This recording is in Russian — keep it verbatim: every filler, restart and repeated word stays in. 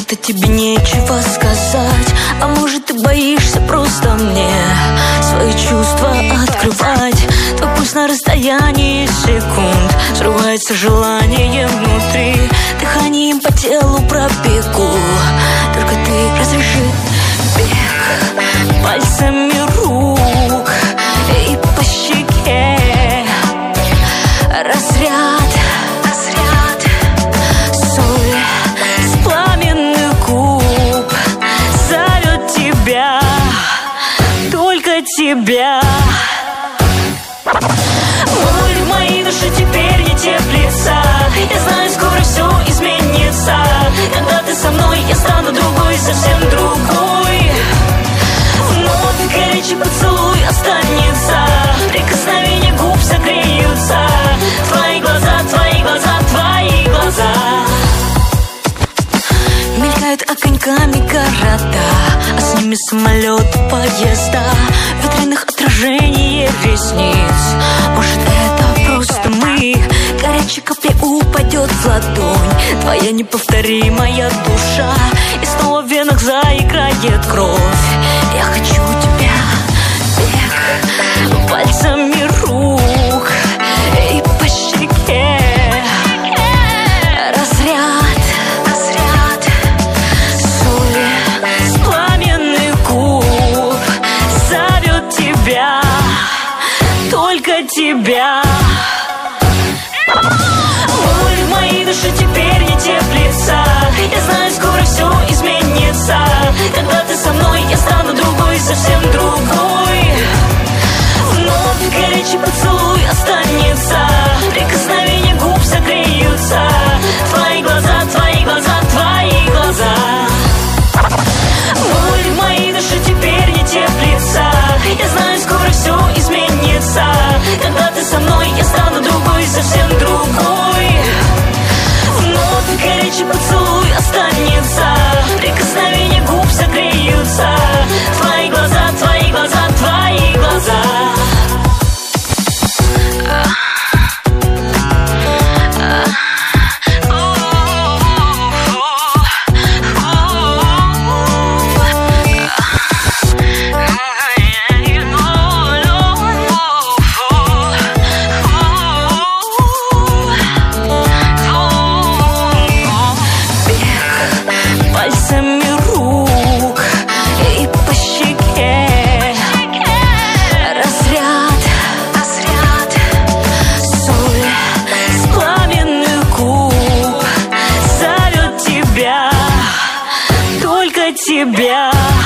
будто тебе нечего сказать. А может, ты боишься просто мне свои чувства открывать. Твой пульс на расстоянии секунд, срывается желание внутри. Дыханием по телу пробегу, только ты разреши бег пальцами рук и по щеке. Разряд, разряд, соль с пламенных губ зовет тебя, только тебя. Море моей души теперь не теплится. Я знаю, скоро все изменится. Когда ты со мной, я стану другой, совсем другой. Вновь горячий поцелуй останется, прикосновения губ согреются. Твои глаза, твои глаза, твои глаза мелькают огоньками города, а с ними самолеты, поезда, ветреных отражений ресниц. Может, это просто мы? Горячей каплей упадет в ладонь твоя неповторимая душа, и снова в венах заиграет кровь. Я хочу тебя, бег пальцами рук и по щеке. Разряд, разряд, соль с пламенных губ зовет тебя, только тебя. Море моей души теперь не теплится. Я знаю, скоро все изменится. Когда ты со мной, я стану другой, совсем другой. Вновь горячий поцелуй останется, прикосновения губ согреются. Твои глаза, твои глаза, твои глаза. Море моей души теперь не теплится. Я знаю, скоро все изменится. Когда ты со мной, я стану другой, совсем другой. Вновь горячий поцелуй останется, прикосновения губ согреются. Твои глаза, твои глаза, твои глаза. Тебя